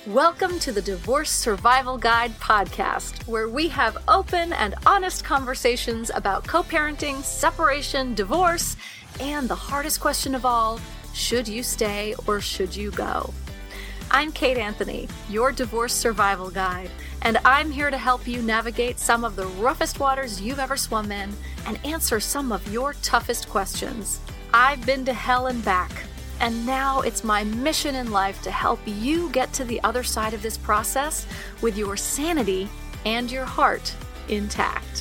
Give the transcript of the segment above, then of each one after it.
Welcome to the Divorce Survival Guide podcast, where we have open and honest conversations about co-parenting, separation, divorce, and the hardest question of all, should you stay or should you go? I'm Kate Anthony, your Divorce Survival Guide, and I'm here to help you navigate some of the roughest waters you've ever swum in and answer some of your toughest questions. I've been to hell and back, and now it's my mission in life to help you get to the other side of this process with your sanity and your heart intact.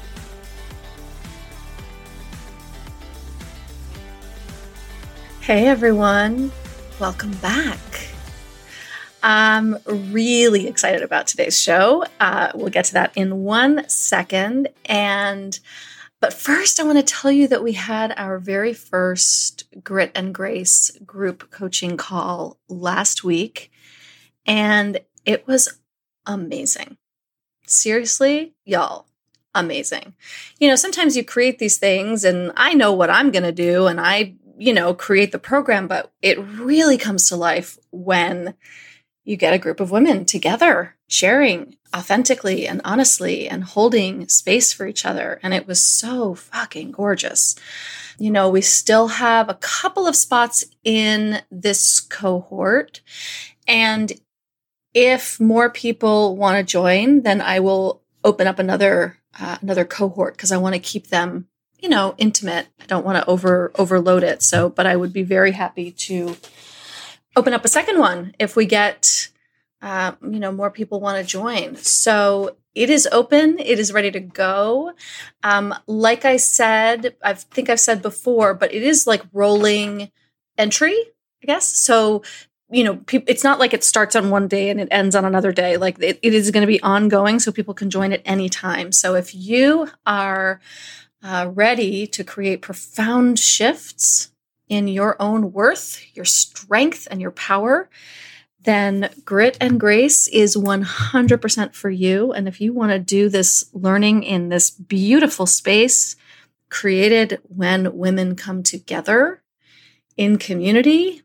Hey everyone, welcome back. I'm really excited about today's show. We'll get to that in 1 second. But first, I want to tell you that we had our very first Grit and Grace group coaching call last week, and it was amazing. Seriously, y'all, amazing. You know, sometimes you create these things and I know what I'm going to do and I create the program, but it really comes to life when you get a group of women together, sharing authentically and honestly and holding space for each other. And it was so fucking gorgeous. You know, we still have a couple of spots in this cohort. And if more people want to join, then I will open up another cohort because I want to keep them, intimate. I don't want to overload it. But I would be very happy to open up a second one if we get, more people want to join. So it is open. It is ready to go. Like I said, I think I've said before, but it is like rolling entry, I guess. So, it's not like it starts on one day and it ends on another day. Like it is going to be ongoing so people can join at any time. So if you are ready to create profound shifts in your own worth, your strength, and your power, then Grit and Grace is 100% for you. And if you want to do this learning in this beautiful space created when women come together in community,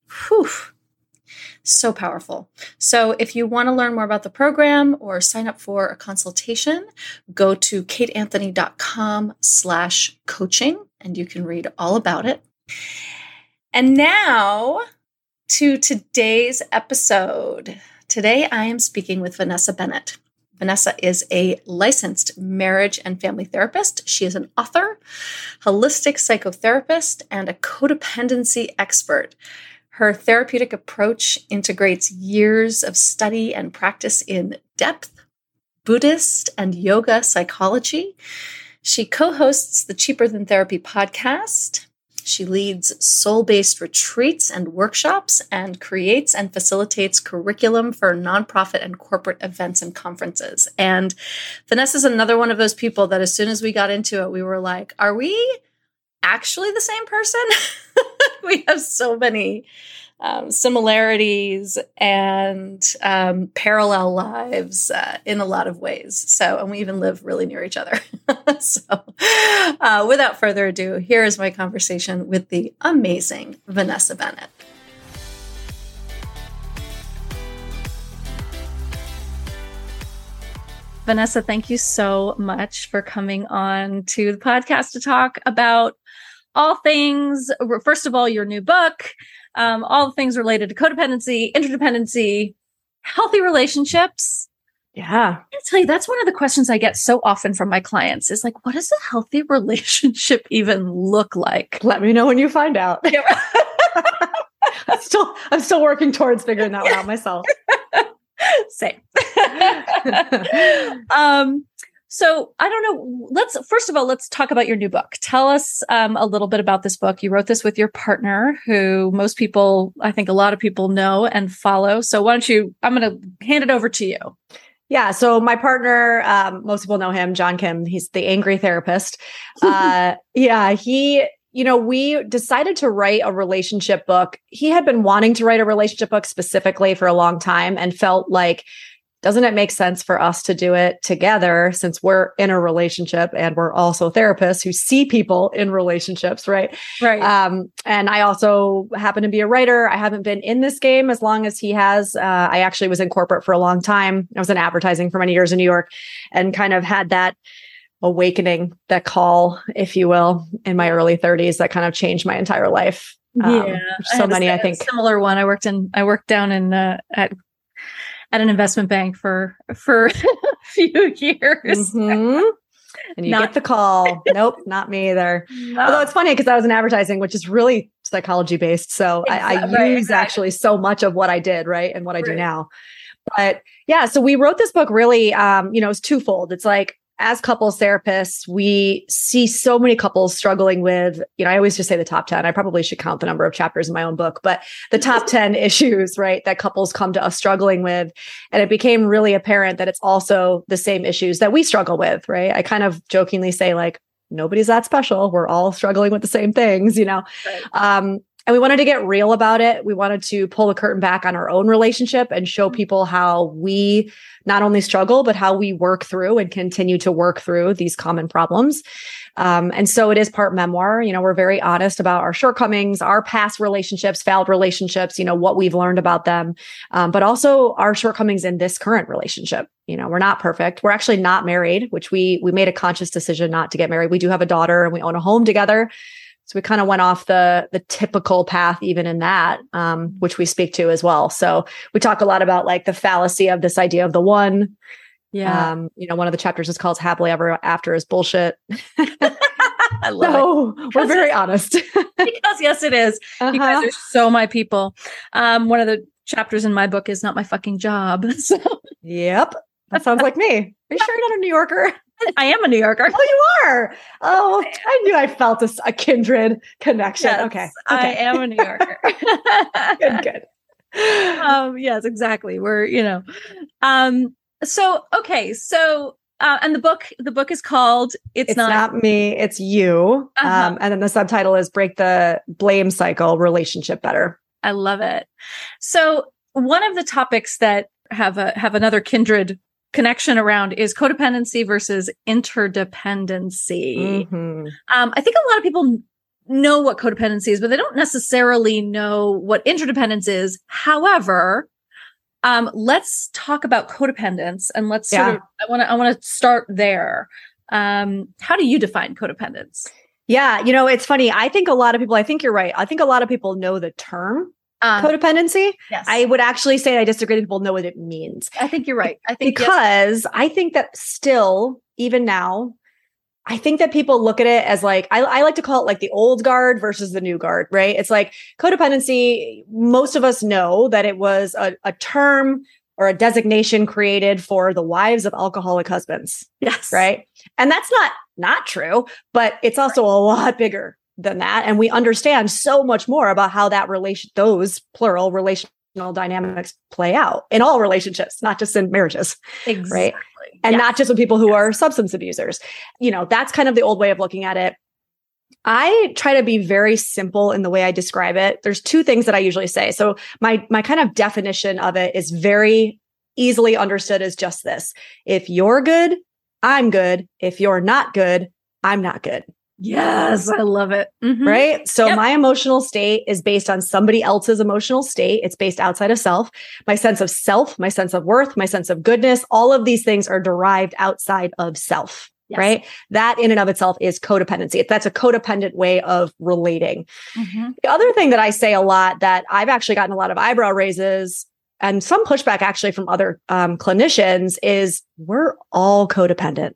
so powerful. So if you want to learn more about the program or sign up for a consultation, go to kateanthony.com/coaching and you can read all about it. And now to today's episode. Today I am speaking with Vanessa Bennett. Vanessa is a licensed marriage and family therapist. She is an author, holistic psychotherapist, and a codependency expert. Her therapeutic approach integrates years of study and practice in depth, Buddhist, and yoga psychology. She co-hosts the Cheaper Than Therapy podcast. She leads soul-based retreats and workshops and creates and facilitates curriculum for nonprofit and corporate events and conferences. And Vanessa is another one of those people that as soon as we got into it, we were like, are we actually the same person? We have so many similarities and parallel lives in a lot of ways. And we even live really near each other. Without further ado, here is my conversation with the amazing Vanessa Bennett. Vanessa, thank you so much for coming on to the podcast to talk about all things, first of all, your new book, all the things related to codependency, interdependency, healthy relationships. Yeah. I tell you, that's one of the questions I get so often from my clients is like, what does a healthy relationship even look like? Let me know when you find out. I'm still working towards figuring that one out myself. Same. So I don't know. Let's talk about your new book. Tell us a little bit about this book. You wrote this with your partner, who most people, I think a lot of people know and follow. So I'm going to hand it over to you. Yeah. So my partner, most people know him, John Kim. He's the angry therapist. We decided to write a relationship book. He had been wanting to write a relationship book specifically for a long time and felt like doesn't it make sense for us to do it together since we're in a relationship and we're also therapists who see people in relationships, right? Right. And I also happen to be a writer. I haven't been in this game as long as he has. I actually was in corporate for a long time. I was in advertising for many years in New York and kind of had that awakening, that call, if you will, in my early 30s that kind of changed my entire life. So many, I think. Similar one. I worked down in at an investment bank for a few years. Mm-hmm. And you get the call. Nope, not me either. No. Although it's funny because I was in advertising, which is really psychology based. So I use actually so much of what I did, right? And what I do now. But yeah, so we wrote this book really, it's twofold. It's like, as couples therapists, we see so many couples struggling with, I always just say the top 10. I probably should count the number of chapters in my own book, but the top 10 issues, right, that couples come to us struggling with. And it became really apparent that it's also the same issues that we struggle with, right? I kind of jokingly say like, nobody's that special. We're all struggling with the same things, Right. And we wanted to get real about it. We wanted to pull the curtain back on our own relationship and show people how we not only struggle, but how we work through and continue to work through these common problems. And so it is part memoir. We're very honest about our shortcomings, our past relationships, failed relationships, what we've learned about them, but also our shortcomings in this current relationship. We're not perfect. We're actually not married, which we made a conscious decision not to get married. We do have a daughter and we own a home together. So we kind of went off the typical path, even in that, which we speak to as well. So we talk a lot about like the fallacy of this idea of the one. Yeah. One of the chapters is called Happily Ever After is bullshit. I love it. We're very honest. Because yes, it is. You guys are so my people. One of the chapters in my book is not my fucking job. So. Yep. That sounds like me. Are you sure you're not a New Yorker? I am a New Yorker. Oh, you are. Oh, I knew I felt a kindred connection. Yes, okay. I am a New Yorker. Good. Yes, exactly. We're, So, and the book is called It's Not Me, It's You. And then the subtitle is Break the Blame Cycle, Relationship Better. I love it. So one of the topics that have another kindred connection around is codependency versus interdependency. Mm-hmm. I think a lot of people know what codependency is, but they don't necessarily know what interdependence is. However, let's talk about codependence and let's I want to start there. How do you define codependence? Yeah. It's funny. I think you're right. I think a lot of people know the term codependency. Yes. I would actually say I disagree that people know what it means. I think you're right. I think I think that still, even now, I think that people look at it as like, I like to call it like the old guard versus the new guard, right? It's like codependency. Most of us know that it was a term or a designation created for the wives of alcoholic husbands. Yes. Right. And that's not true, but it's also a lot bigger than that. And we understand so much more about how those plural relational dynamics play out in all relationships, not just in marriages. Exactly. Right. And not just with people who are substance abusers. That's kind of the old way of looking at it. I try to be very simple in the way I describe it. There's two things that I usually say. So my kind of definition of it is very easily understood as just this. If you're good, I'm good. If you're not good, I'm not good. Yes, I love it. Mm-hmm. Right? So my emotional state is based on somebody else's emotional state. It's based outside of self. My sense of self, my sense of worth, my sense of goodness, all of these things are derived outside of self. Yes. Right? That in and of itself is codependency. That's a codependent way of relating. Mm-hmm. The other thing that I say a lot that I've actually gotten a lot of eyebrow raises and some pushback actually from other clinicians is we're all codependent.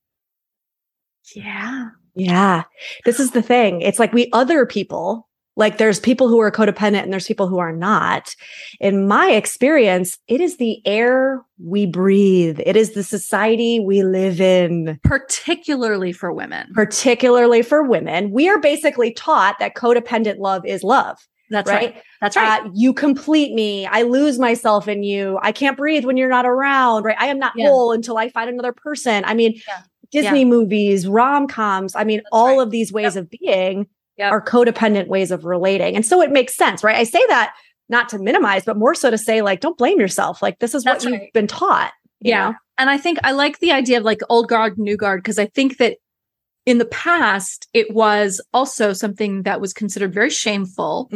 Yeah. Yeah. This is the thing. It's like other people, like there's people who are codependent and there's people who are not. In my experience, it is the air we breathe. It is the society we live in. Particularly for women. We are basically taught that codependent love is love. That's right. That's right. You complete me. I lose myself in you. I can't breathe when you're not around, right? I am not whole until I find another person. I mean, Disney movies, rom-coms. I mean, all of these ways of being are codependent ways of relating. And so it makes sense, right? I say that not to minimize, but more so to say like, don't blame yourself. Like this is what you've been taught. You know? And I think I like the idea of like old guard, new guard, because I think that in the past, it was also something that was considered very shameful.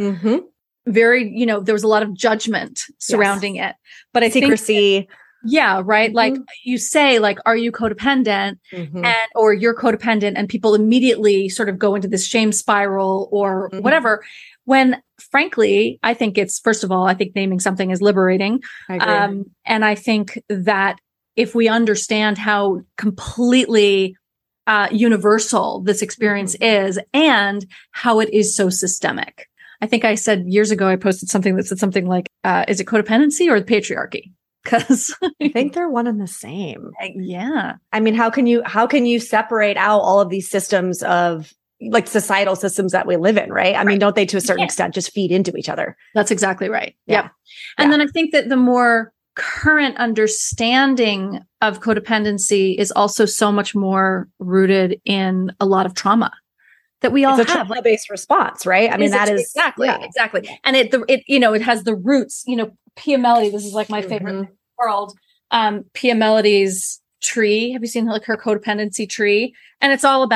Very, there was a lot of judgment surrounding it. But I secrecy. think right. Like you say, like, are you codependent? Or you're codependent, and people immediately sort of go into this shame spiral or whatever. When frankly, I think it's, first of all, I think naming something is liberating. I agree. And I think that if we understand how completely universal this experience is and how it is so systemic. I think I said years ago, I posted something that said something like, is it codependency or the patriarchy? Because I think they're one and the same. Yeah. I mean, how can you separate out all of these systems of like societal systems that we live in, right? I mean, don't they to a certain extent just feed into each other? That's exactly right. Yeah. And then I think that the more current understanding of codependency is also so much more rooted in a lot of trauma that we all have. It's a trauma-based response, right? I mean, that is exactly. And it has the roots, Pia Mellody, this is like my favorite in the world. Pia Mellody's tree. Have you seen like her codependency tree? And it's all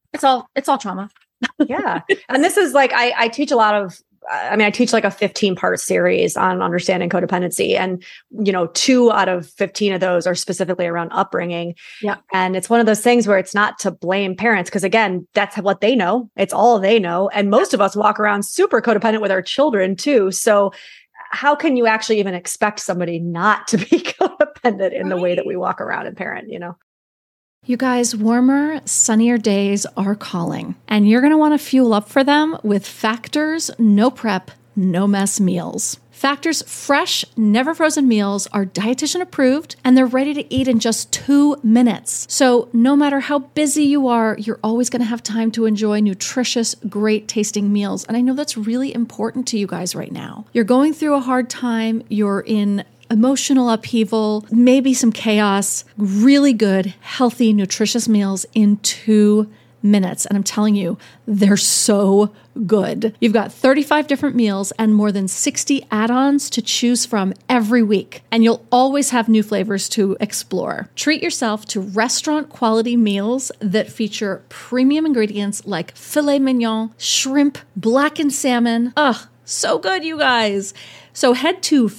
trauma. Yeah. And this is like, I teach a lot of, I teach like a 15-part series on understanding codependency, and 2 out of 15 of those are specifically around upbringing. Yeah. And it's one of those things where it's not to blame parents, because again, that's what they know. It's all they know. And most of us walk around super codependent with our children too. So how can you actually even expect somebody not to be codependent in the way that we walk around and parent, You guys, warmer, sunnier days are calling, and you're going to want to fuel up for them with Factor's no prep, no mess meals. Factor's fresh, never frozen meals are dietitian approved, and they're ready to eat in just 2 minutes. So no matter how busy you are, you're always going to have time to enjoy nutritious, great tasting meals. And I know that's really important to you guys right now. You're going through a hard time. You're in emotional upheaval, maybe some chaos, really good, healthy, nutritious meals in 2 minutes. And I'm telling you, they're so good. You've got 35 different meals and more than 60 add-ons to choose from every week. And you'll always have new flavors to explore. Treat yourself to restaurant quality meals that feature premium ingredients like filet mignon, shrimp, blackened salmon. Ugh, so good, you guys. So head to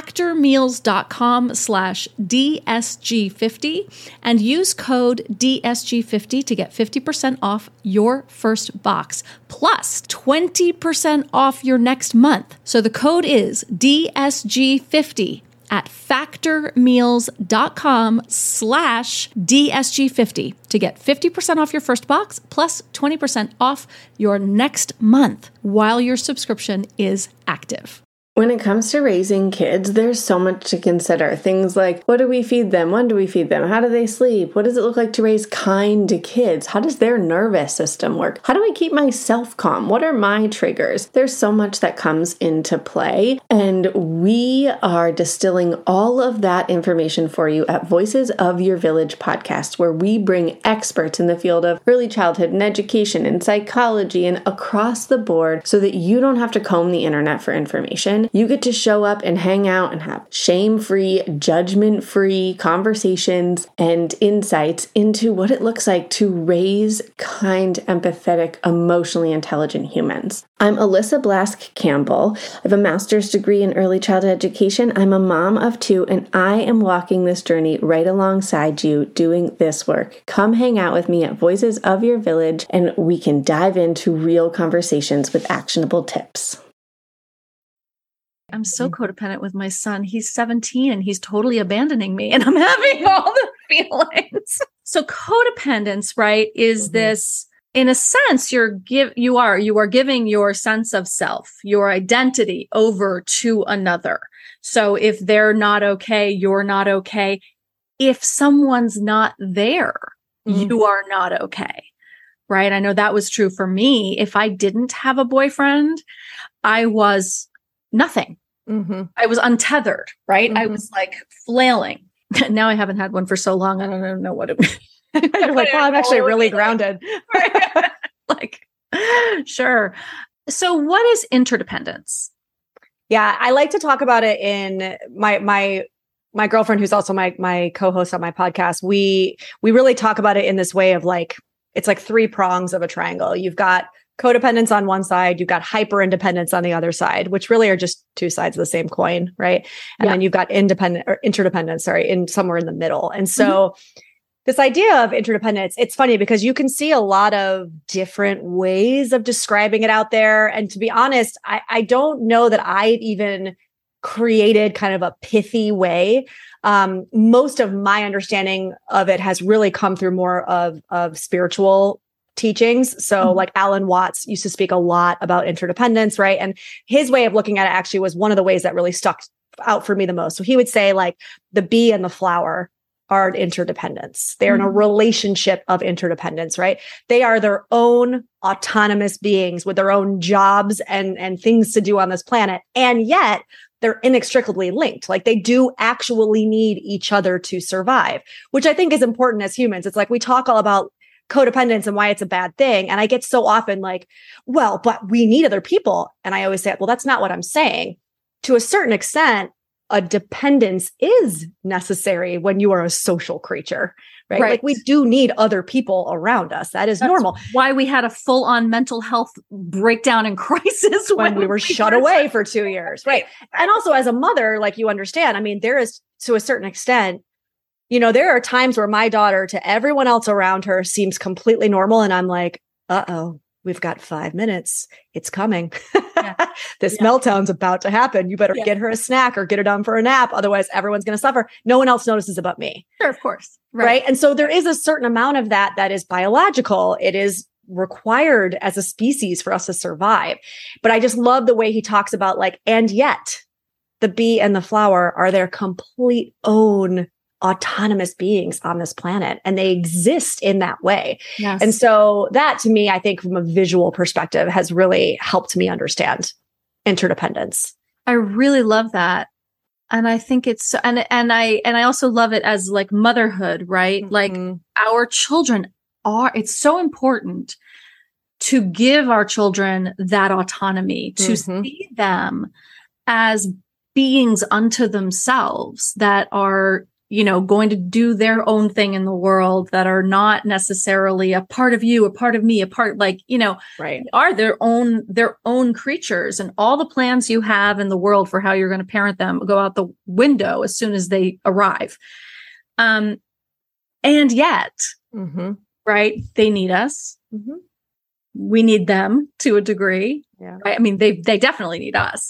factormeals.com/DSG50 and use code DSG50 to get 50% off your first box, plus 20% off your next month. So the code is DSG50 at factormeals.com/DSG50 to get 50% off your first box plus 20% off your next month while your subscription is active. When it comes to raising kids, there's so much to consider. Things like, what do we feed them? When do we feed them? How do they sleep? What does it look like to raise kind kids? How does their nervous system work? How do I keep myself calm? What are my triggers? There's so much that comes into play, and we are distilling all of that information for you at Voices of Your Village podcast, where we bring experts in the field of early childhood and education and psychology and across the board so that you don't have to comb the internet for information. You get to show up and hang out and have shame-free, judgment-free conversations and insights into what it looks like to raise kind, empathetic, emotionally intelligent humans. I'm Alyssa Blask Campbell. I have a master's degree in early childhood education. I'm a mom of 2, and I am walking this journey right alongside you doing this work. Come hang out with me at Voices of Your Village, and we can dive into real conversations with actionable tips. I'm so codependent with my son. He's 17 and he's totally abandoning me, and I'm having all the feelings. So codependence, right, is this, in a sense, you are giving your sense of self, your identity over to another. So if they're not okay, you're not okay. If someone's not there, you are not okay. Right? I know that was true for me. If I didn't have a boyfriend, I was nothing. I was untethered, right? I was like flailing. Now I haven't had one for so long. I don't know what it was. You're like, well, I'm actually really grounded. Like, sure. So what is interdependence? Yeah, I like to talk about it in my girlfriend, who's also my co-host on my podcast. We really talk about it in this way of like, it's like 3 prongs of a triangle. You've got codependence on one side, you've got hyper independence on the other side, which really are just 2 sides of the same coin, right? And then you've got interdependence, in somewhere in the middle. And so this idea of interdependence, it's funny because you can see a lot of different ways of describing it out there. And to be honest, I don't know that I've even created kind of a pithy way. Most of my understanding of it has really come through more of spiritual teachings. So like Alan Watts used to speak a lot about interdependence, right? And his way of looking at it actually was one of the ways that really stuck out for me the most. So he would say like the bee and the flower are interdependence. They're in a relationship of interdependence, right? They are their own autonomous beings with their own jobs and things to do on this planet. And yet they're inextricably linked. Like they do actually need each other to survive, which I think is important as humans. It's like we talk all about codependence and why it's a bad thing. And I get so often like, well, but we need other people. And I always say, well, that's not what I'm saying. To a certain extent, a dependence is necessary when you are a social creature, right? Like we do need other people around us. That's normal. Why we had a full-on mental health breakdown and crisis when we were shut away for 2 years. Right. And also as a mother, like you understand, I mean, there is to a certain extent, there are times where my daughter to everyone else around her seems completely normal. And I'm like, uh-oh, we've got 5 minutes. It's coming. This meltdown's about to happen. You better get her a snack or get her down for a nap. Otherwise, everyone's going to suffer. No one else notices about me. Sure, of course. Right. And so there is a certain amount of that is biological. It is required as a species for us to survive. But I just love the way he talks about like, and yet the bee and the flower are their complete own autonomous beings on this planet, and they exist in that way. Yes. And so that to me, I think from a visual perspective has really helped me understand interdependence. I really love that. And I think it's, and I also love it as like motherhood, right? Like our children it's so important to give our children that autonomy, to see them as beings unto themselves that are going to do their own thing in the world, that are not necessarily a part of you, a part of me, a part are their own creatures, and all the plans you have in the world for how you're going to parent them go out the window as soon as they arrive. And yet, right, they need us. We need them to a degree. Yeah. Right? I mean, they definitely need us.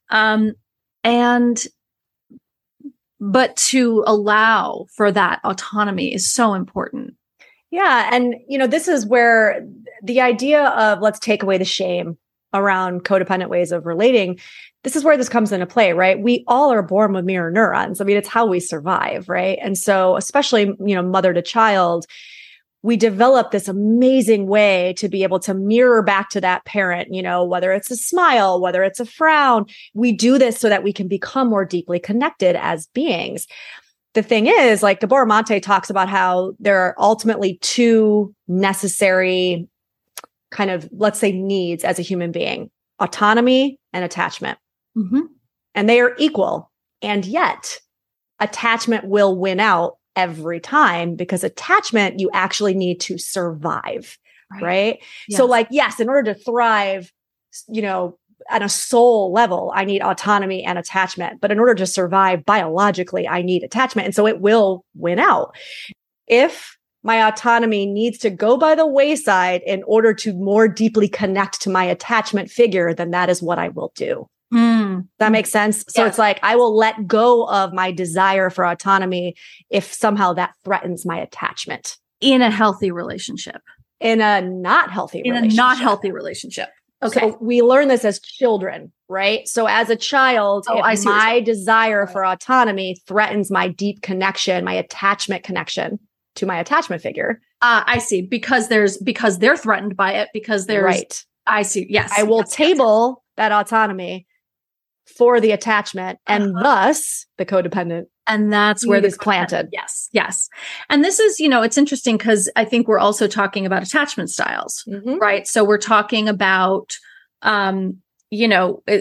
But to allow for that autonomy is so important. Yeah. And, this is where the idea of let's take away the shame around codependent ways of relating, this is where this comes into play, right? We all are born with mirror neurons. I mean, it's how we survive, right? And so especially, mother to child, we develop this amazing way to be able to mirror back to that parent, whether it's a smile, whether it's a frown. We do this so that we can become more deeply connected as beings. The thing is, like Gabor Mate talks about how there are ultimately 2 necessary kind of, let's say, needs as a human being: autonomy and attachment. And they are equal. And yet attachment will win out every time, because attachment you actually need to survive, right? Yes. So like, yes, in order to thrive, at a soul level, I need autonomy and attachment. But in order to survive biologically, I need attachment. And so it will win out. If my autonomy needs to go by the wayside in order to more deeply connect to my attachment figure, then that is what I will do. That makes sense. So it's like, I will let go of my desire for autonomy if somehow that threatens my attachment. In a healthy relationship. In a not healthy relationship. Okay. So we learn this as children, right? So as a child, if my desire for autonomy threatens my deep connection, my attachment connection to my attachment figure. I see. Because they're threatened by it, because there's, right. I see. Yes. I will table that autonomy for the attachment, and thus the codependent. And that's where this planted. Yes. Yes. And this is, it's interesting because I think we're also talking about attachment styles, right? So we're talking about,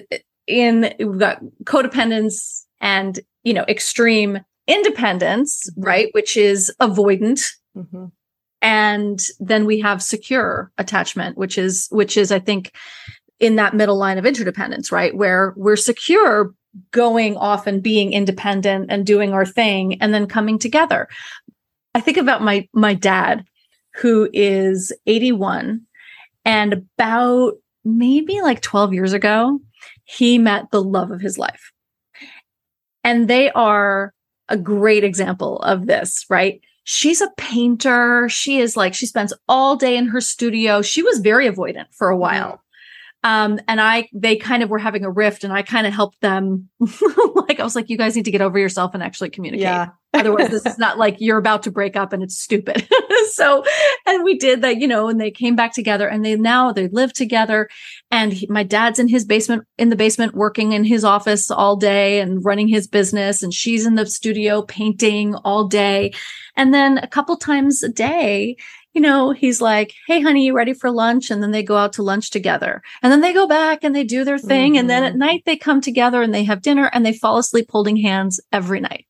we've got codependence and, extreme independence, right? Which is avoidant. Mm-hmm. And then we have secure attachment, which is, I think, in that middle line of interdependence, right? Where we're secure going off and being independent and doing our thing and then coming together. I think about my dad, who is 81, and about maybe like 12 years ago, he met the love of his life. And they are a great example of this, right? She's a painter. She spends all day in her studio. She was very avoidant for a while. And they kind of were having a rift, and I kind of helped them. I was like, you guys need to get over yourself and actually communicate. Yeah. Otherwise, this is not like you're about to break up and it's stupid. And we did that, and they came back together, and they live together. And my dad's in the basement, working in his office all day and running his business. And she's in the studio painting all day. And then a couple times a day, he's like, hey, honey, you ready for lunch? And then they go out to lunch together. And then they go back and they do their thing. Mm-hmm. And then at night they come together and they have dinner and they fall asleep holding hands every night.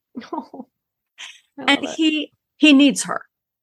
And he needs her.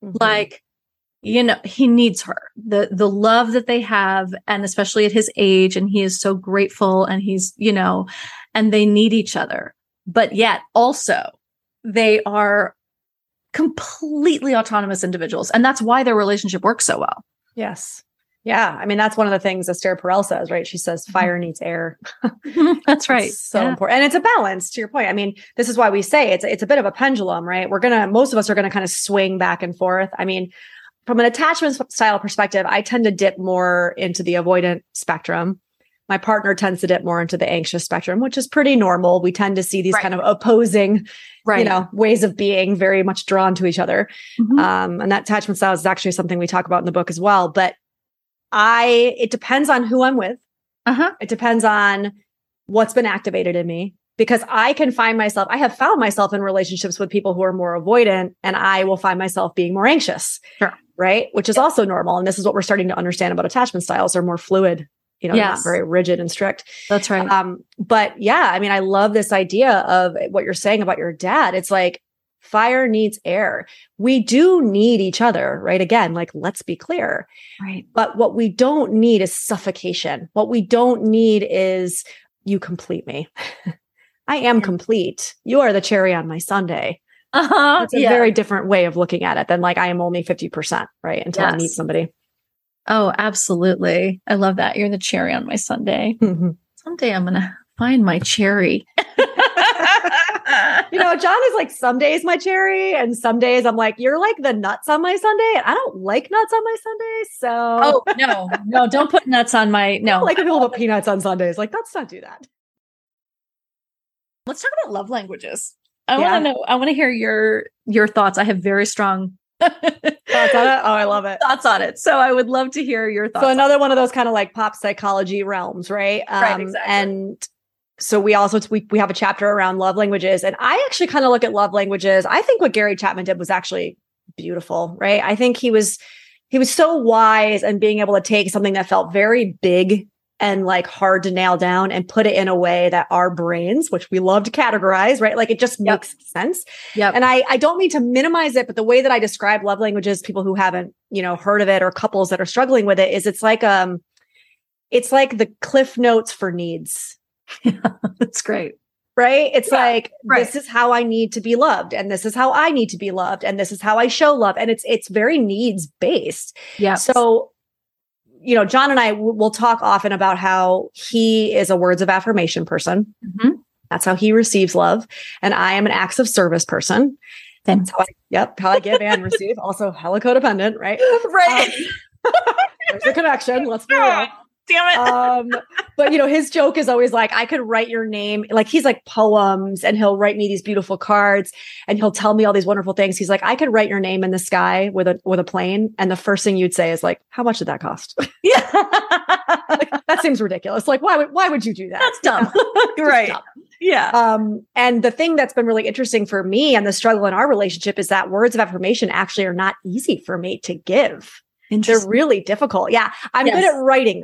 Mm-hmm. He needs her. The love that they have, and especially at his age, and he is so grateful, and he's, and they need each other. But yet also they are completely autonomous individuals. And that's why their relationship works so well. Yes. Yeah. I mean, that's one of the things Esther Perel says, right? She says, fire needs air. That's right. So important. And it's a balance, to your point. I mean, this is why we say it's a bit of a pendulum, right? Most of us are going to kind of swing back and forth. I mean, from an attachment style perspective, I tend to dip more into the avoidant spectrum. My partner tends to dip more into the anxious spectrum, which is pretty normal. We tend to see these kind of opposing, ways of being, very much drawn to each other. Mm-hmm. And that attachment style is actually something we talk about in the book as well. But it depends on who I'm with. Uh-huh. It depends on what's been activated in me, because I have found myself in relationships with people who are more avoidant, and I will find myself being more anxious. Sure. Right. Which is also normal. And this is what we're starting to understand about attachment styles. They're more fluid. Not very rigid and strict. That's right. But yeah, I mean, I love this idea of what you're saying about your dad. It's like fire needs air. We do need each other, right? Again, like, let's be clear. Right. But what we don't need is suffocation. What we don't need is you complete me. I am complete. You are the cherry on my sundae. It's a very different way of looking at it than like, I am only 50%, right? Until I meet somebody. Oh, absolutely. I love that. You're the cherry on my sundae. Mm-hmm. Someday I'm going to find my cherry. John is like, some days my cherry, and some days I'm like, you're like the nuts on my sundae. And I don't like nuts on my sundae. So. Oh, no, don't put nuts on my, no. I like people put peanuts on sundaes. Like, let's not do that. Let's talk about love languages. I want to know, I want to hear your thoughts. I have very strong thoughts on it. Oh, I love it. Thoughts on it. So I would love to hear your thoughts. So another one of those kind of like pop psychology realms, right? Right, exactly. And so we also, we have a chapter around love languages, and I actually kind of look at love languages. I think what Gary Chapman did was actually beautiful, right? I think he was so wise and being able to take something that felt very big and like hard to nail down and put it in a way that our brains, which we love to categorize, right? Like, it just makes sense. Yep. And I don't mean to minimize it, but the way that I describe love languages, people who haven't, heard of it, or couples that are struggling with it, is it's like the Cliff Notes for needs. Yeah, that's great. Right? It's this is how I need to be loved, and this is how I need to be loved, and this is how I show love. And it's very needs based. Yeah. So, John and I will talk often about how he is a words of affirmation person. Mm-hmm. That's how he receives love. And I am an acts of service person. That's how I give and receive. Also hella codependent, right? Right. There's a connection. Let's be real. Damn it. But his joke is always like, I could write your name. Like, he's like poems, and he'll write me these beautiful cards, and he'll tell me all these wonderful things. He's like, I could write your name in the sky with a plane, and the first thing you'd say is like, how much did that cost? Yeah. Like, that seems ridiculous. Like, why would you do that? That's dumb. Right. Dumb. Yeah. And the thing that's been really interesting for me and the struggle in our relationship is that words of affirmation actually are not easy for me to give. They're really difficult. Yeah. I'm good at writing them.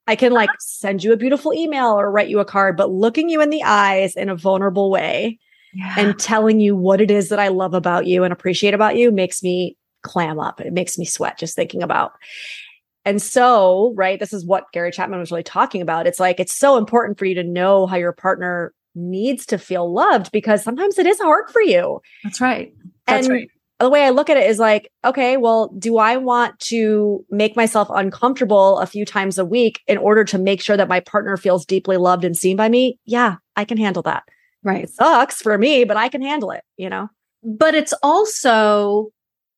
I can like send you a beautiful email or write you a card, but looking you in the eyes in a vulnerable way and telling you what it is that I love about you and appreciate about you makes me clam up. It makes me sweat just thinking about. And so, right, this is what Gary Chapman was really talking about. It's like, it's so important for you to know how your partner needs to feel loved, because sometimes it is hard for you. That's right. That's right. The way I look at it is like, okay, well, do I want to make myself uncomfortable a few times a week in order to make sure that my partner feels deeply loved and seen by me? Yeah, I can handle that. Right. It sucks for me, but I can handle it, you know? But it's also,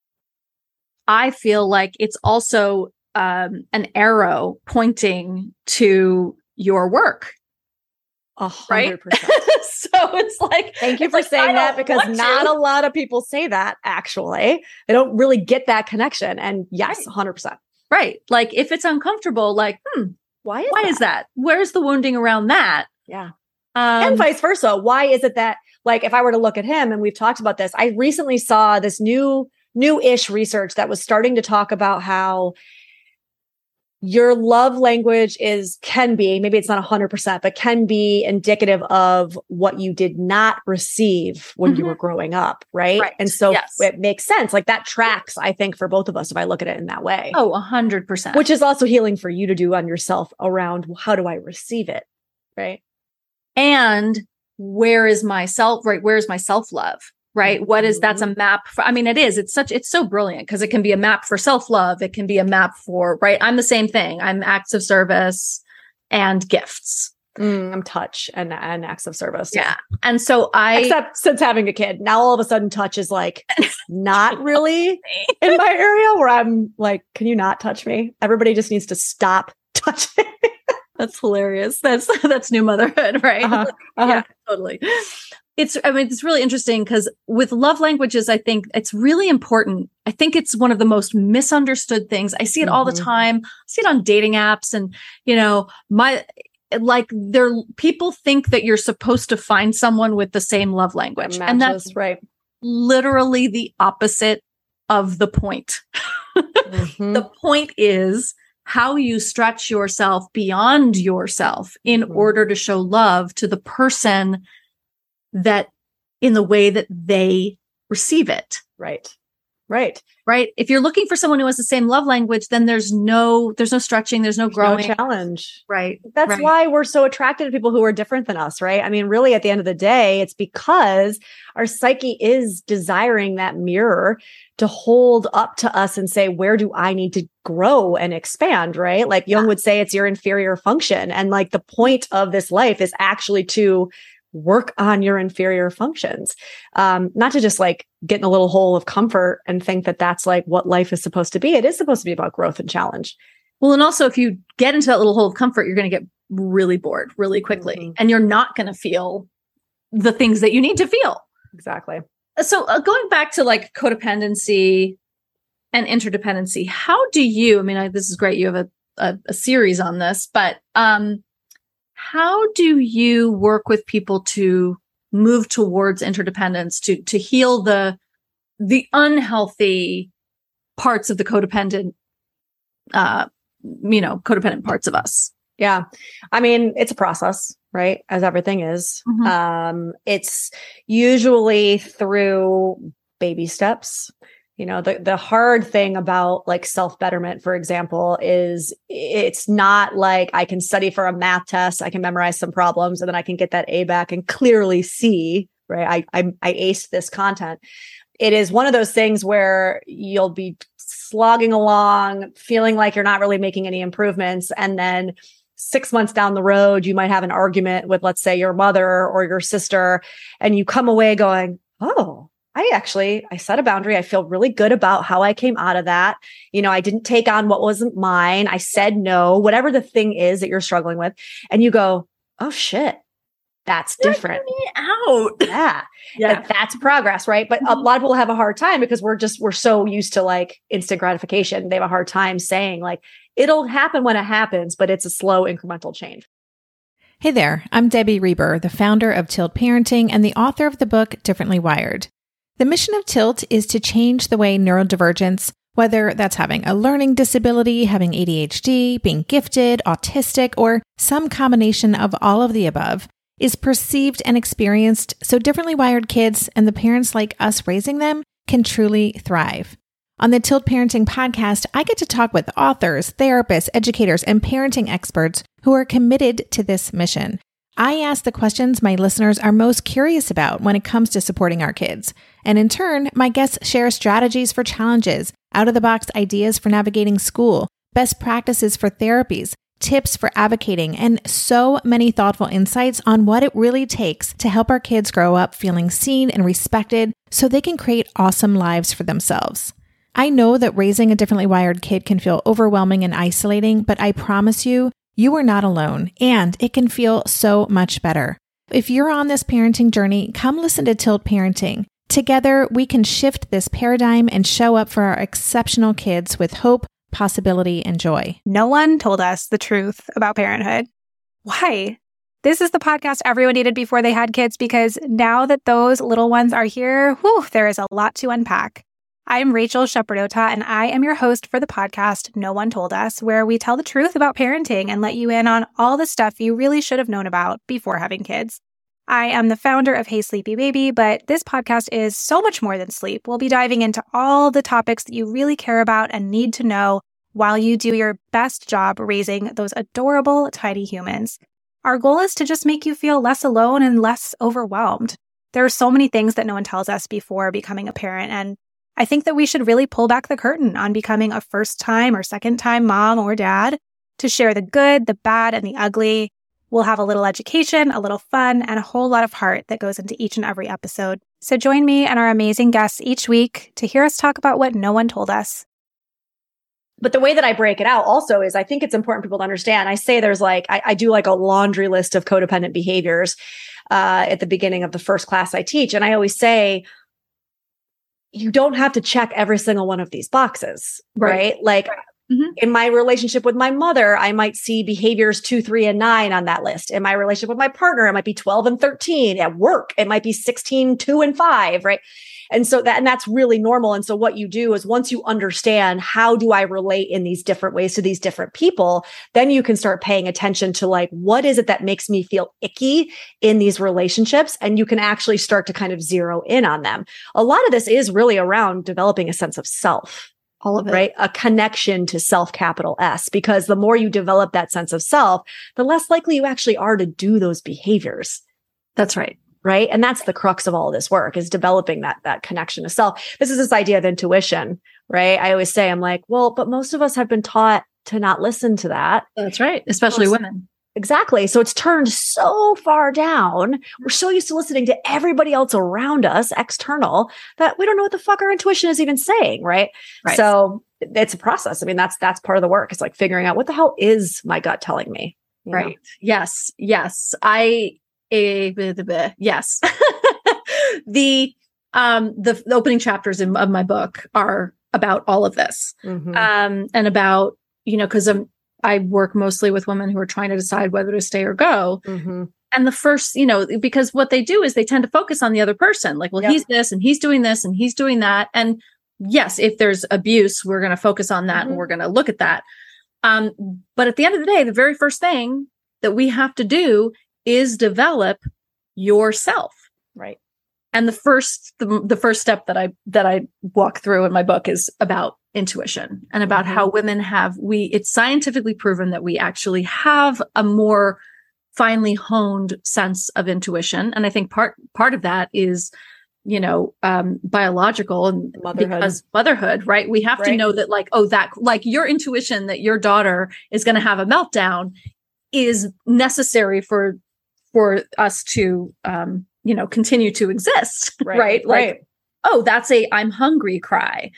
I feel like it's also an arrow pointing to your work. 100%. Right? So it's like, thank you for saying that, because not a lot of people say that actually. They don't really get that connection. And yes, 100%. Right. Like if it's uncomfortable, like, why is that? Where's the wounding around that? Yeah. And vice versa. Why is it that, like, if I were to look at him, and we've talked about this, I recently saw this new-ish research that was starting to talk about how your love language can be, maybe it's not 100%, but can be indicative of what you did not receive when you were growing up. Right. And so it makes sense. Like that tracks, I think, for both of us, if I look at it in that way. Oh, 100%. Which is also healing for you to do on yourself around how do I receive it? Right. And where is my self-love? Right. What is, that's a map for, I mean, it's so brilliant because it can be a map for self-love. It can be a map for, right. I'm the same thing. I'm acts of service and gifts. I'm touch and acts of service. Yeah. And so except since having a kid, now all of a sudden touch is like not really in my area, where I'm like, can you not touch me? Everybody just needs to stop touching me. That's hilarious. That's new motherhood, right? Yeah, totally. It's really interesting because with love languages, I think it's really important. I think it's one of the most misunderstood things. I see it all the time. I see it on dating apps, and people think that you're supposed to find someone with the same love language, and that's right. Literally the opposite of the point. The point is how you stretch yourself beyond yourself in order to show love to the person that in the way that they receive it. Right. If you're looking for someone who has the same love language, then there's no stretching, there's no growing. No challenge. Right. That's why we're so attracted to people who are different than us, right? I mean, really at the end of the day, it's because our psyche is desiring that mirror to hold up to us and say, where do I need to grow and expand, right? Like Jung would say, it's your inferior function. And like the point of this life is actually to work on your inferior functions, not to just like get in a little hole of comfort and think that that's like what life is supposed to be. It is supposed to be about growth and challenge. Well, and also if you get into that little hole of comfort, you're going to get really bored really quickly, and you're not going to feel the things that you need to feel. Exactly. So going back to like codependency and interdependency, how do you, I mean, this is great. You have a series on this, but, how do you work with people to move towards interdependence, to heal the unhealthy parts of the codependent parts of us? Yeah. I mean, it's a process, right? As everything is. It's usually through baby steps. You know, the hard thing about like self-betterment, for example, is it's not like I can study for a math test, I can memorize some problems, and then I can get that A back and clearly see, right? I aced this content. It is one of those things where you'll be slogging along, feeling like you're not really making any improvements. And then 6 months down the road, you might have an argument with, let's say, your mother or your sister, and you come away going, oh, I set a boundary. I feel really good about how I came out of that. You know, I didn't take on what wasn't mine. I said no, whatever the thing is that you're struggling with. And you go, oh shit, that's different. Out. Yeah. That's progress, right? But a lot of people have a hard time because we're so used to like instant gratification. They have a hard time saying like, it'll happen when it happens, but it's a slow incremental change. Hey there, I'm Debbie Reber, the founder of Tilt Parenting and the author of the book Differently Wired. The mission of Tilt is to change the way neurodivergence, whether that's having a learning disability, having ADHD, being gifted, autistic, or some combination of all of the above, is perceived and experienced so differently wired kids and the parents like us raising them can truly thrive. On the Tilt Parenting podcast, I get to talk with authors, therapists, educators, and parenting experts who are committed to this mission. I ask the questions my listeners are most curious about when it comes to supporting our kids. And in turn, my guests share strategies for challenges, out-of-the-box ideas for navigating school, best practices for therapies, tips for advocating, and so many thoughtful insights on what it really takes to help our kids grow up feeling seen and respected so they can create awesome lives for themselves. I know that raising a differently wired kid can feel overwhelming and isolating, but I promise you, you are not alone, and it can feel so much better. If you're on this parenting journey, come listen to Tilt Parenting. Together, we can shift this paradigm and show up for our exceptional kids with hope, possibility, and joy. No one told us the truth about parenthood. Why? This is the podcast everyone needed before they had kids, because now that those little ones are here, there is a lot to unpack. I'm Rachel Shepardota, and I am your host for the podcast No One Told Us, where we tell the truth about parenting and let you in on all the stuff you really should have known about before having kids. I am the founder of Hey Sleepy Baby, but this podcast is so much more than sleep. We'll be diving into all the topics that you really care about and need to know while you do your best job raising those adorable, tiny humans. Our goal is to just make you feel less alone and less overwhelmed. There are so many things that no one tells us before becoming a parent, and I think that we should really pull back the curtain on becoming a first-time or second-time mom or dad to share the good, the bad, and the ugly. We'll have a little education, a little fun, and a whole lot of heart that goes into each and every episode. So join me and our amazing guests each week to hear us talk about what no one told us. But the way that I break it out also is I think it's important for people to understand. I say there's I do a laundry list of codependent behaviors at the beginning of the first class I teach. And I always say, you don't have to check every single one of these boxes, right? In my relationship with my mother, I might see behaviors 2, 3, and 9 on that list. In my relationship with my partner, it might be 12 and 13. At work, it might be 16, 2, and 5, right? And so that's really normal. And so what you do is once you understand how do I relate in these different ways to these different people, then you can start paying attention to what is it that makes me feel icky in these relationships? And you can actually start to kind of zero in on them. A lot of this is really around developing a sense of self. All of it. Right? A connection to self, capital S, because the more you develop that sense of self, the less likely you actually are to do those behaviors. That's right. Right. And that's the crux of all of this work, is developing that connection to self. This is this idea of intuition, right? I always say, I'm like, well, but most of us have been taught to not listen to that. That's right. Especially women. Exactly. So it's turned so far down. We're so used to listening to everybody else around us, external, that we don't know what the fuck our intuition is even saying. Right. So it's a process. I mean, that's part of the work. It's figuring out what the hell is my gut telling me. Right. Know? Yes. Yes. Yes. The opening chapters of my book are about all of this. And about, because I work mostly with women who are trying to decide whether to stay or go. And the first, because what they do is they tend to focus on the other person. He's this and he's doing this and he's doing that. And yes, if there's abuse, we're going to focus on that and we're going to look at that. But at the end of the day, the very first thing that we have to do is develop yourself. Right. And the first step that I walk through in my book is about intuition and about how women it's scientifically proven that we actually have a more finely honed sense of intuition. And I think part of that is, biological and because motherhood, right? We have to know that your intuition that your daughter is going to have a meltdown is necessary for us to, continue to to right? Oh, that's I'm hungry cry.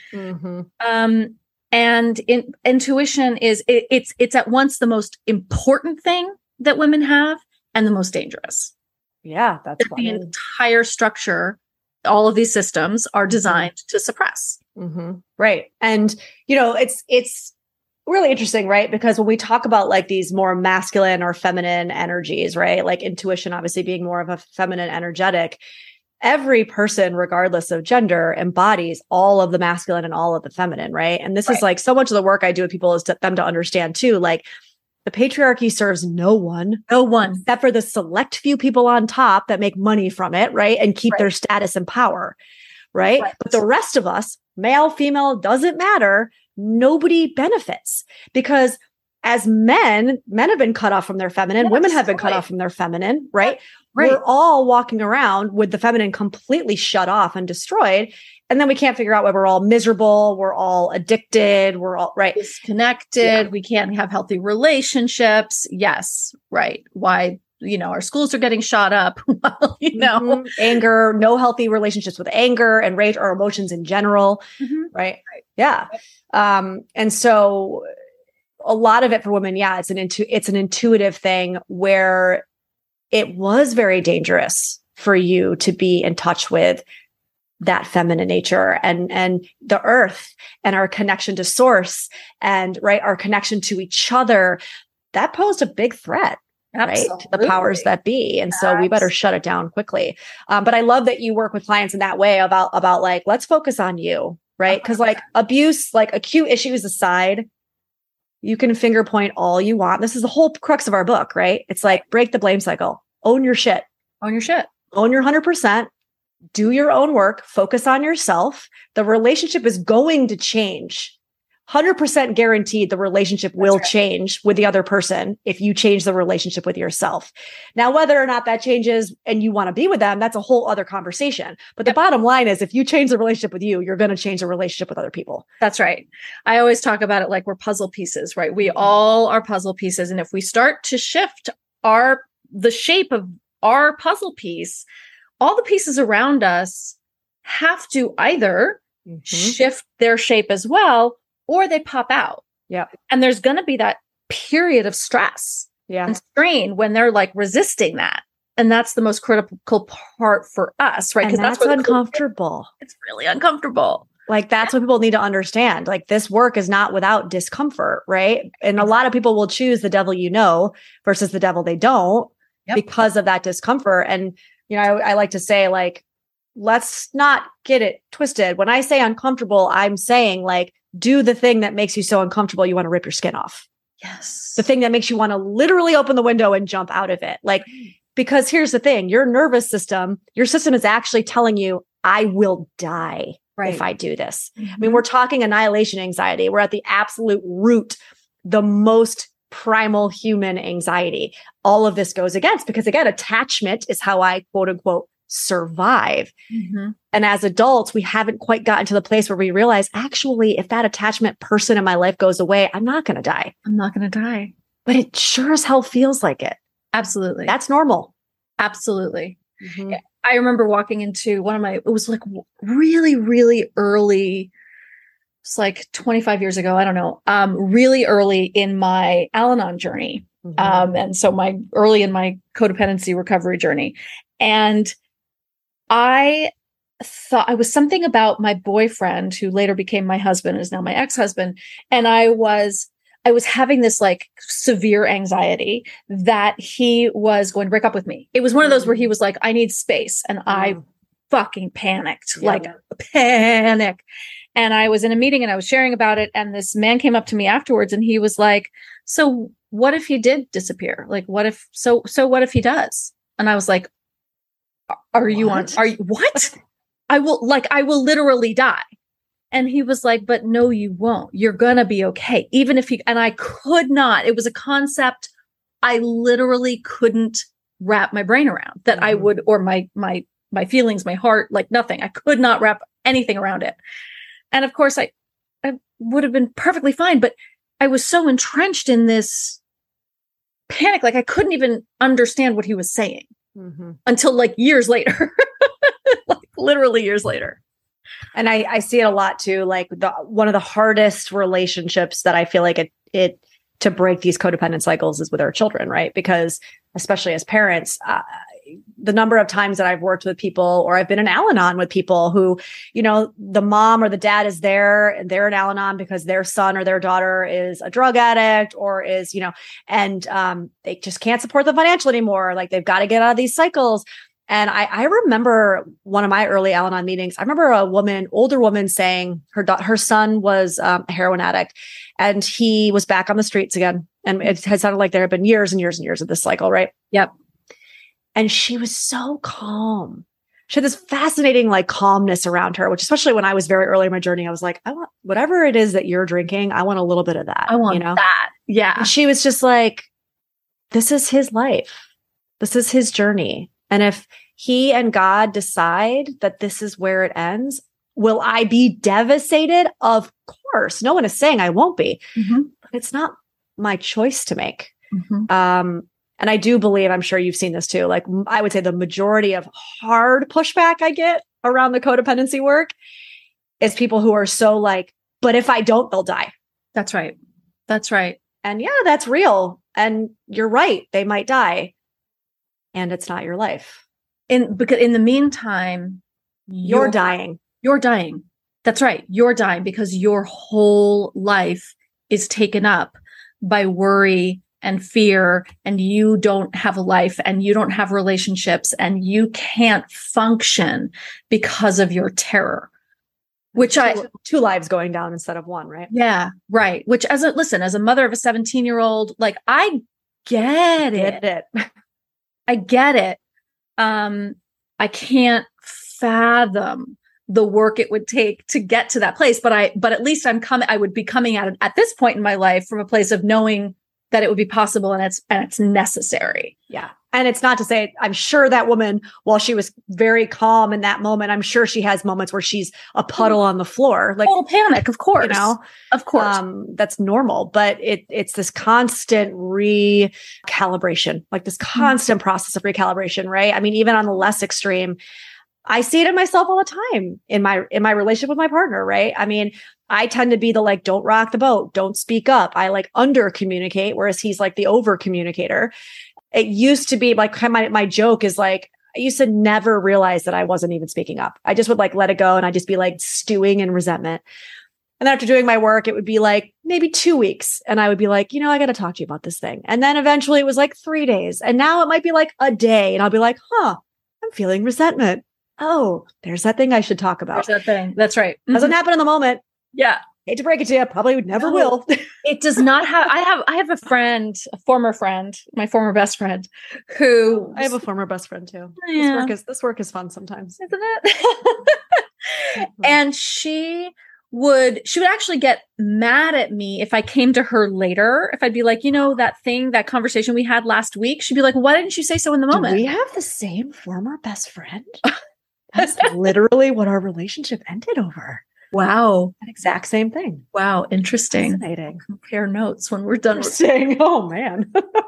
And intuition is, it's at once the most important thing that women have and the most dangerous. Yeah. That's the entire structure, all of these systems are designed to suppress. Right. And, it's really interesting, right? Because when we talk about these more masculine or feminine energies, right? Intuition obviously being more of a feminine energetic, every person, regardless of gender, embodies all of the masculine and all of the feminine, right? And this is like so much of the work I do with people is to them to understand too, like the patriarchy serves no one except for the select few people on top that make money from it, right? And keep their status and power, right? But the rest of us, male, female, doesn't matter. Nobody benefits because as men have been cut off from their feminine, women have been cut off from their feminine, right? We're all walking around with the feminine completely shut off and destroyed. And then we can't figure out why we're all miserable. We're all addicted. We're all disconnected. Yeah. We can't have healthy relationships. Yes. Right. Why, our schools are getting shot up. Well, anger, no healthy relationships with anger and rage or emotions in general. Right. Yeah. And so a lot of it for women, it's an intuitive thing where it was very dangerous for you to be in touch with that feminine nature and the earth and our connection to source and our connection to each other. That posed a big threat, right, to the powers that be. And so we better shut it down quickly. But I love that you work with clients in that way about like, let's focus on you, right? Because like abuse, like acute issues aside, you can finger point all you want. This is the whole crux of our book, right? It's like break the blame cycle, own your shit, own your 100%, do your own work, focus on yourself. The relationship is going to change. 100% guaranteed the relationship will change with the other person if you change the relationship with yourself. Now, whether or not that changes and you want to be with them, that's a whole other conversation. But the bottom line is if you change the relationship with you, you're going to change the relationship with other people. That's right. I always talk about it like we're puzzle pieces, right? We all are puzzle pieces. And if we start to shift the shape of our puzzle piece, all the pieces around us have to either shift their shape as well, or they pop out. Yeah. And there's going to be that period of stress and strain when they're like resisting that. And that's the most critical part for us, right? Because that's uncomfortable. It's really uncomfortable. Like that's what people need to understand. Like this work is not without discomfort, right? And a lot of people will choose the devil versus the devil they don't because of that discomfort. And, I like to say like, let's not get it twisted. When I say uncomfortable, I'm saying like, do the thing that makes you so uncomfortable you want to rip your skin off. Yes. The thing that makes you want to literally open the window and jump out of it. Like, because here's the thing, your nervous system, your system is actually telling you, I will die if I do this. I mean, we're talking annihilation anxiety. We're at the absolute root, the most primal human anxiety. All of this goes against, because again, attachment is how I quote unquote survive. And as adults, we haven't quite gotten to the place where we realize, actually, if that attachment person in my life goes away, I'm not going to die. But it sure as hell feels like it. Absolutely. That's normal. Absolutely. Yeah. I remember walking into it was like really, really early. It's like 25 years ago. I don't know. Really early in my Al-Anon journey. And so early in my codependency recovery journey. And I thought I was something about my boyfriend, who later became my husband, is now my ex-husband. And I was having this like severe anxiety that he was going to break up with me. It was one of those where he was like, I need space. And I fucking panicked, panic. And I was in a meeting and I was sharing about it. And this man came up to me afterwards and he was like, so what if he did disappear? Like, what if he does? And I was like, what? I will literally die. And he was like, but no, you won't. You're going to be okay. Even if and I could not, it was a concept I literally couldn't wrap my brain around that I would, or my feelings, my heart, like nothing. I could not wrap anything around it. And of course I would have been perfectly fine, but I was so entrenched in this panic. Like I couldn't even understand what he was saying until like years later, like literally years later. And I see it a lot too. Like one of the hardest relationships that I feel like it to break these codependent cycles is with our children, right? Because especially as parents, the number of times that I've worked with people, or I've been in Al-Anon with people who, the mom or the dad is there and they're in Al-Anon because their son or their daughter is a drug addict or is, and they just can't support them financially anymore. Like they've got to get out of these cycles. And I remember one of my early Al-Anon meetings. I remember older woman saying her son was a heroin addict and he was back on the streets again. And it had sounded like there had been years and years and years of this cycle, right? Yep. And she was so calm. She had this fascinating like calmness around her, which especially when I was very early in my journey, I was like, I want whatever it is that you're drinking. I want a little bit of that. I want that. Yeah. And she was just like, this is his life. This is his journey. And if he and God decide that this is where it ends, will I be devastated? Of course. No one is saying I won't be, but it's not my choice to make. And I do believe, I'm sure you've seen this too. Like I would say the majority of hard pushback I get around the codependency work is people who are so like, but if I don't, they'll die. That's right. That's right. And yeah, that's real. And you're right. They might die. And it's not your life. Because in the meantime, you're dying. You're dying. That's right. You're dying because your whole life is taken up by worry and fear, and you don't have a life and you don't have relationships and you can't function because of your terror. Which two lives going down instead of one, right? Yeah, right. Which as a mother of a 17-year-old, like I get it. I get it. I can't fathom the work it would take to get to that place. But at least I would be coming at this point in my life from a place of knowing that it would be possible and it's necessary. Yeah. And it's not to say, I'm sure that woman, while she was very calm in that moment, I'm sure she has moments where she's a puddle on the floor. Like total panic, of course. Of course. That's normal. But it's this constant recalibration, like this constant process of recalibration, right? I mean, even on the less extreme, I see it in myself all the time in my relationship with my partner, right? I mean, I tend to be the like, don't rock the boat, don't speak up. I like under communicate, whereas he's like the over communicator. It used to be like my joke is like, I used to never realize that I wasn't even speaking up. I just would like let it go and I'd just be like stewing in resentment. And then after doing my work, it would be like maybe 2 weeks. And I would be like, I got to talk to you about this thing. And then eventually it was like 3 days. And now it might be like a day. And I'll be like, I'm feeling resentment. Oh, there's that thing I should talk about. There's that thing. That's right. Doesn't happen in the moment. Yeah. Hate to break it to you. Probably never will. It does not have, I have a friend, a former friend, my former best friend who. I have a former best friend too. Yeah. This work is fun sometimes. Isn't it? And she would actually get mad at me if I came to her later. If I'd be like, that conversation we had last week, she'd be like, why didn't you say so in the moment? Do we have the same former best friend? That's literally what our relationship ended over. Wow. That exact same thing. Wow. Interesting. Fascinating. Compare notes when we're done. Saying, oh man.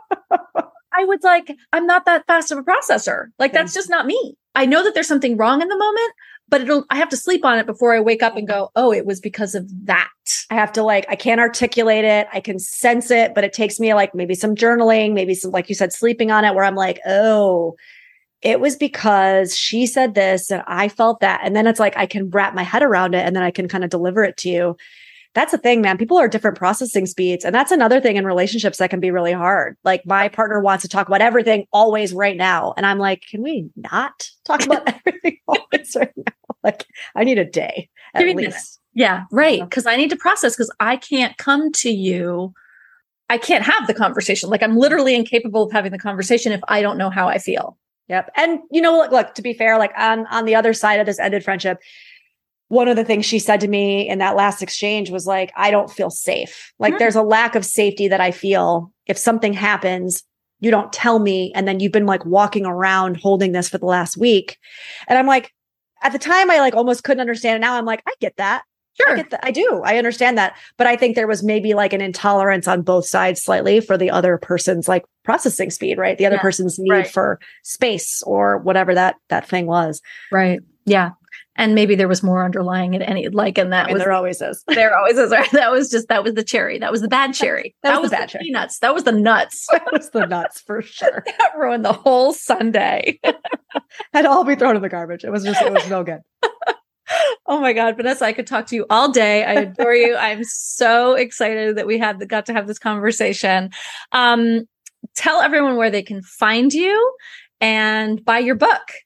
I would I'm not that fast of a processor. Like that's just not me. I know that there's something wrong in the moment, but I have to sleep on it before I wake up and go, oh, it was because of that. I have to I can't articulate it. I can sense it, but it takes me maybe some journaling, maybe some, like you said, sleeping on it where I'm like, oh, it was because she said this and I felt that. And then it's like, I can wrap my head around it and then I can kind of deliver it to you. That's the thing, man. People are different processing speeds. And that's another thing in relationships that can be really hard. Like my partner wants to talk about everything always right now. And I'm like, can we not talk about everything always right now? Like I need a day at least. Yeah, right. Because I need to process because I can't come to you. I can't have the conversation. Like I'm literally incapable of having the conversation if I don't know how I feel. Yep. And look, to be fair, like on the other side of this ended friendship, one of the things she said to me in that last exchange was like, I don't feel safe. Like there's a lack of safety that I feel if something happens, you don't tell me. And then you've been like walking around holding this for the last week. And I'm like, at the time I almost couldn't understand it. Now I'm like, I get that. Sure. I get that. I do. I understand that. But I think there was maybe an intolerance on both sides slightly for the other person's processing speed, right? The other person's need for space or whatever that thing was. Right. Yeah. And maybe there was more underlying in that. There always is. There always is. Right? That was the cherry. That was the bad cherry. That was the bad cherry. Peanuts. That was the nuts. That was the nuts for sure. That ruined the whole Sunday. Had all be thrown in the garbage. It was no good. Oh my God, Vanessa, I could talk to you all day. I adore you. I'm so excited that we got to have this conversation. Tell everyone where they can find you and buy your book.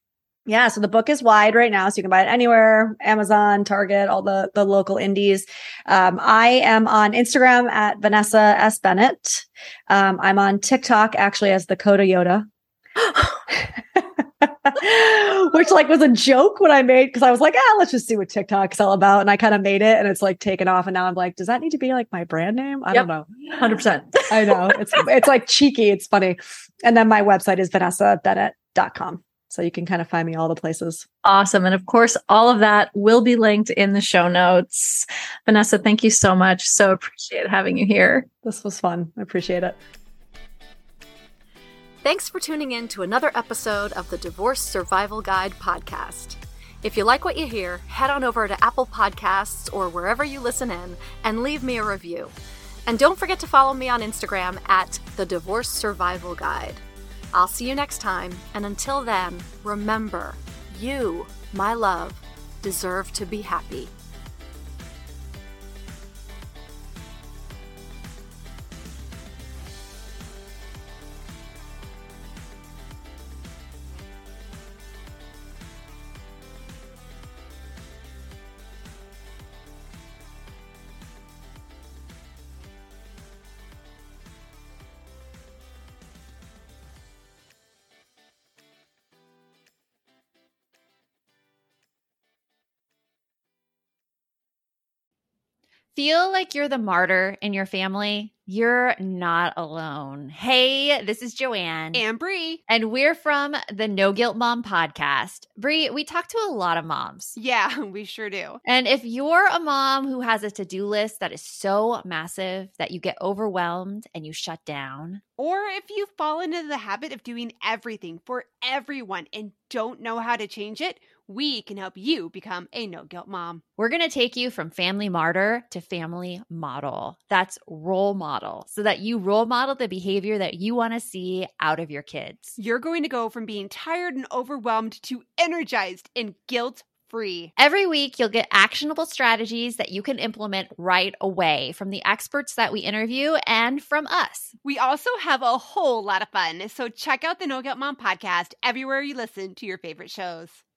Yeah, so the book is wide right now, so you can buy it anywhere, Amazon, Target, all the local indies. I am on Instagram at Vanessa S. Bennett. I'm on TikTok actually as the Coda Yoda. Which like was a joke when I made, because I was like, let's just see what TikTok's all about. And I kind of made it and it's like taken off. And now I'm like, does that need to be like my brand name? I don't know. 100%. I know. It's like cheeky. It's funny. And then my website is vanessabennett.com. So you can kind of find me all the places. Awesome. And of course, all of that will be linked in the show notes. Vanessa, thank you so much. So appreciate having you here. This was fun. I appreciate it. Thanks for tuning in to another episode of the Divorce Survival Guide podcast. If you like what you hear, head on over to Apple Podcasts or wherever you listen in and leave me a review. And don't forget to follow me on Instagram at the Divorce Survival Guide. I'll see you next time, and until then, remember, you, my love, deserve to be happy. Feel like you're the martyr in your family? You're not alone. Hey, this is Joanne. And Bree. And we're from the No Guilt Mom podcast. Bree, we talk to a lot of moms. Yeah, we sure do. And if you're a mom who has a to-do list that is so massive that you get overwhelmed and you shut down, or if you've fallen into the habit of doing everything for everyone and don't know how to change it, we can help you become a no-guilt mom. we're going to take you from family martyr to family model. That's role model, so that you role model the behavior that you want to see out of your kids. You're going to go from being tired and overwhelmed to energized and guilt-free. Every week, you'll get actionable strategies that you can implement right away from the experts that we interview and from us. We also have a whole lot of fun, so check out the No Guilt Mom podcast everywhere you listen to your favorite shows.